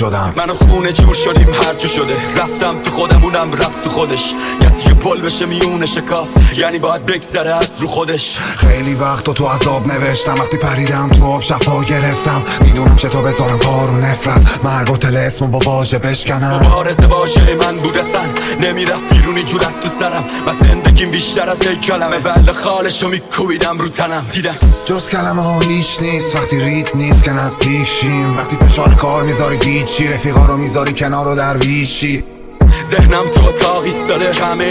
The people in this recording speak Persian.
شدم. من و خونه جور شدیم هرچی شده، رفتم تو خودمونم رفت تو خودش. کسی که پل بشه میونه شکاف یعنی باید بگذره از رو خودش. خیلی وقت تو عذاب نوشتم، وقتی پریدم تو آب شفا گرفتم. میدونم چطور بذارم کار و نفرت، مرگ و طلسم با واژه بشکنم. مبارزه واژه من بود اصلا نمیرفت بیرونی جورت تو سرم. من زندگیم بیشتر از یک کلمه، ول خالشو میکوبیدم رو تنم. دیدم جز کلمه ها هیچ نیست وقتی ریت نیست که نزدیک شیم. وقتی فشار کار میذاری گیچی، رفیقا رو میذاری کنار و درویشی. ذهنم تو اتاق ایستاده، همه